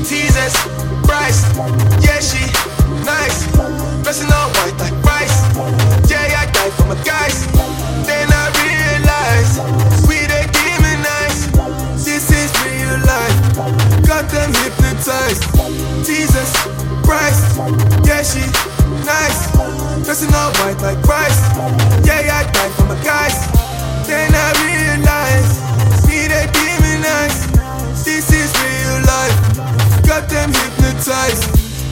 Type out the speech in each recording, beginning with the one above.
Jesus Christ, yeah, she nice. Dressing all white like rice. Yeah, I die for my guys. Then I realize we they demonize. This is real life. Got them hypnotized. Jesus Christ, yeah, she nice. Dressing all white like rice. Yeah, I die for my guys. Then I realize we they demonize. This is real life. Got them hypnotized.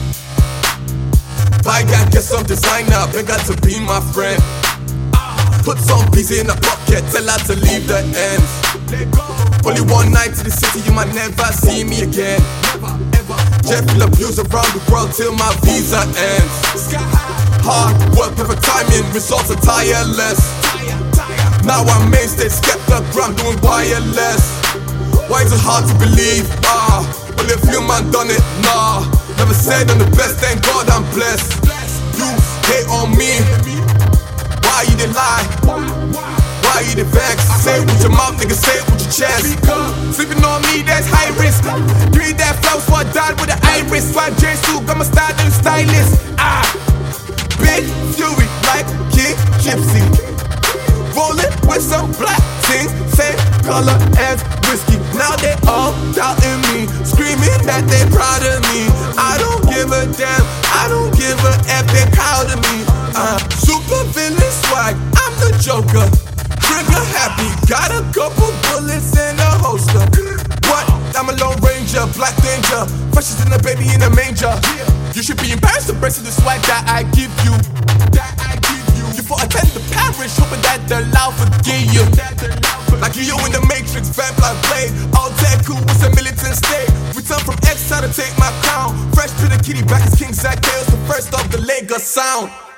Buy that, get some designer, bring her to be my friend. Put some peas in her pocket, tell her to leave the ends. Only one night to the city, you might never see me again. Jet full of views around the world till my visa ends. Hard work, perfect timing, results are tireless. Now I'm mainstay, skeptic, I'm doing wireless. Why is it hard to believe? Only a few man done it, nah. Never said I'm the best, thank God I'm blessed. You hate on me, why you dey lie? Why you dey vex? Say it with your mouth, nigga, say it with your chest. Sleeping on me, that's high risk. Read that flow, so I died with an iris. Swag J-Su, got my style and stylist. Big fury like King Gypsy. Rolling with some black things, same color as whiskey. Now they all doubting me, screaming that they proud of me. I don't give a damn, I don't give a F, they proud of me. Super villain swag, I'm the Joker. Trigger happy, got a couple bullets in a holster. What? I'm a Lone Ranger, Black Danger, freshest in the baby in a manger. You should be embarrassed to brace the swag that I give you. Before I attend the parish, hoping that the Lord forgive you. Like you in the Matrix, vampire blade. All dead cool with a militant state. Return from exile to take my crown. Fresh to the kitty back as King Zacchaeus, the first of the Lagos sound.